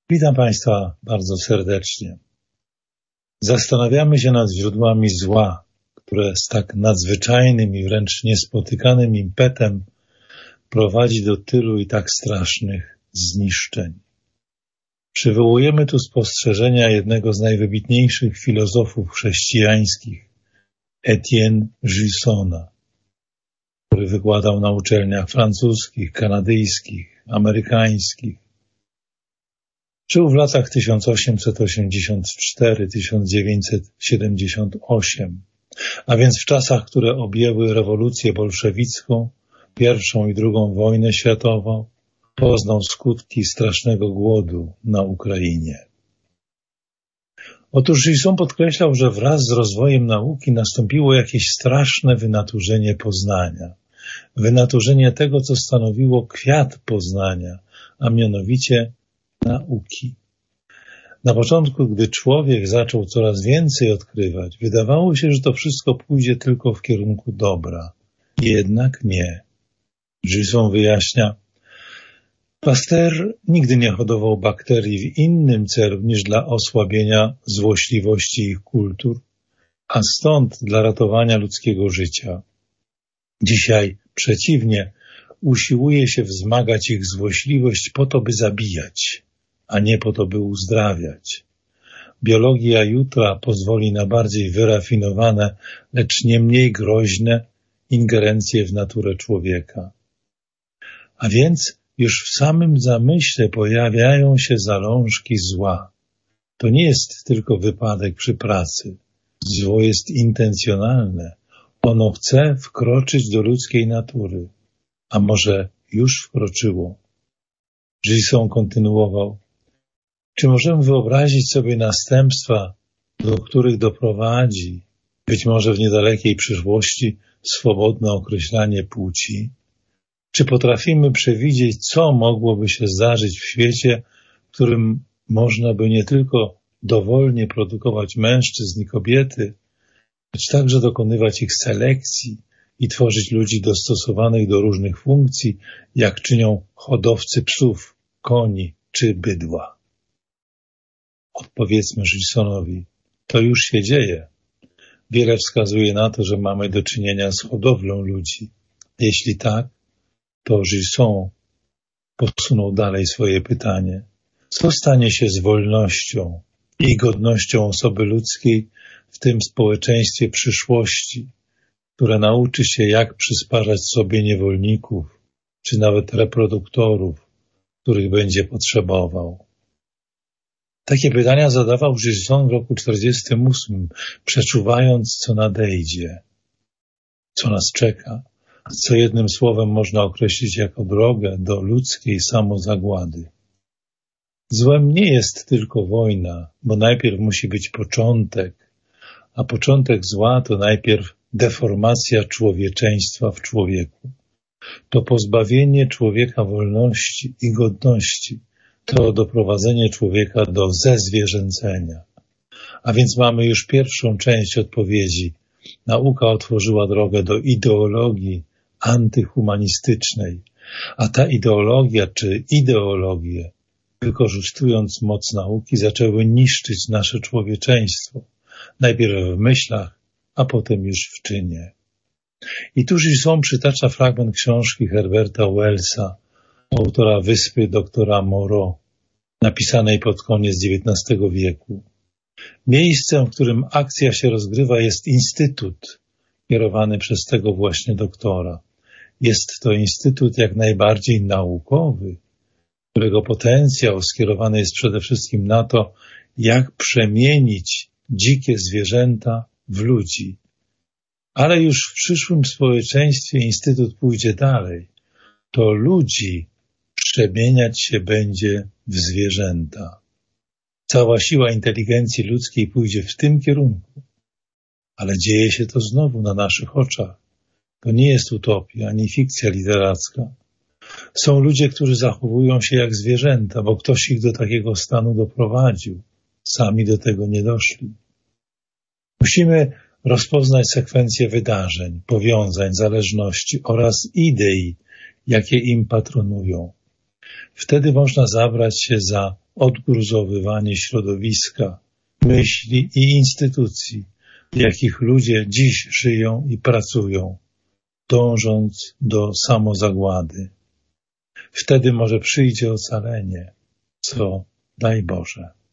Witam Państwa bardzo serdecznie. Zastanawiamy się nad źródłami zła, które z tak nadzwyczajnym i wręcz niespotykanym impetem prowadzi do tylu i tak strasznych zniszczeń. Przywołujemy tu spostrzeżenia jednego z najwybitniejszych filozofów chrześcijańskich, Etienne Gilsona, który wykładał na uczelniach francuskich, kanadyjskich, amerykańskich. Żył w latach 1884-1978, a więc w czasach, które objęły rewolucję bolszewicką, I i II wojnę światową, poznał skutki strasznego głodu na Ukrainie. Otóż Gilson podkreślał, że wraz z rozwojem nauki nastąpiło jakieś straszne wynaturzenie poznania. Wynaturzenie tego, co stanowiło kwiat poznania, a mianowicie nauki. Na początku, gdy człowiek zaczął coraz więcej odkrywać, wydawało się, że to wszystko pójdzie tylko w kierunku dobra. Jednak nie. Gilson wyjaśnia, Pasteur nigdy nie hodował bakterii w innym celu niż dla osłabienia złośliwości ich kultur, a stąd dla ratowania ludzkiego życia. Dzisiaj przeciwnie, usiłuje się wzmagać ich złośliwość po to, by zabijać, a nie po to, by uzdrawiać. Biologia jutra pozwoli na bardziej wyrafinowane, lecz nie mniej groźne ingerencje w naturę człowieka. A więc już w samym zamyśle pojawiają się zalążki zła. To nie jest tylko wypadek przy pracy. Zło jest intencjonalne. Ono chce wkroczyć do ludzkiej natury. A może już wkroczyło? Gilson kontynuował. Czy możemy wyobrazić sobie następstwa, do których doprowadzi, być może w niedalekiej przyszłości, swobodne określanie płci? Czy potrafimy przewidzieć, co mogłoby się zdarzyć w świecie, w którym można by nie tylko dowolnie produkować mężczyzn i kobiety, lecz także dokonywać ich selekcji i tworzyć ludzi dostosowanych do różnych funkcji, jak czynią hodowcy psów, koni czy bydła? Odpowiedzmy Gilsonowi, to już się dzieje. Wiele wskazuje na to, że mamy do czynienia z hodowlą ludzi. Jeśli tak, to Gilson posunął dalej swoje pytanie. Co stanie się z wolnością i godnością osoby ludzkiej w tym społeczeństwie przyszłości, które nauczy się, jak przysparzać sobie niewolników, czy nawet reproduktorów, których będzie potrzebował? Takie pytania zadawał Gilson w roku 1948, przeczuwając, co nadejdzie, co nas czeka, co jednym słowem można określić jako drogę do ludzkiej samozagłady. Złem nie jest tylko wojna, bo najpierw musi być początek, a początek zła to najpierw deformacja człowieczeństwa w człowieku. To pozbawienie człowieka wolności i godności, to doprowadzenie człowieka do zezwierzęcenia. A więc mamy już pierwszą część odpowiedzi. Nauka otworzyła drogę do ideologii antyhumanistycznej, a ta ideologia czy ideologie, wykorzystując moc nauki, zaczęły niszczyć nasze człowieczeństwo, najpierw w myślach, a potem już w czynie. I tu Gilson przytacza fragment książki Herberta Wellsa, autora Wyspy doktora Moreau, napisanej pod koniec XIX wieku. Miejscem, w którym akcja się rozgrywa, jest instytut, kierowany przez tego właśnie doktora. Jest to instytut jak najbardziej naukowy, którego potencjał skierowany jest przede wszystkim na to, jak przemienić dzikie zwierzęta w ludzi. Ale już w przyszłym społeczeństwie instytut pójdzie dalej. To ludzi przemieniać się będzie w zwierzęta. Cała siła inteligencji ludzkiej pójdzie w tym kierunku. Ale dzieje się to znowu na naszych oczach. To nie jest utopia, ani fikcja literacka. Są ludzie, którzy zachowują się jak zwierzęta, bo ktoś ich do takiego stanu doprowadził. Sami do tego nie doszli. Musimy rozpoznać sekwencję wydarzeń, powiązań, zależności oraz idei, jakie im patronują. Wtedy można zabrać się za odgruzowywanie środowiska, myśli i instytucji, w jakich ludzie dziś żyją i pracują, dążąc do samozagłady. Wtedy może przyjdzie ocalenie, co daj Boże.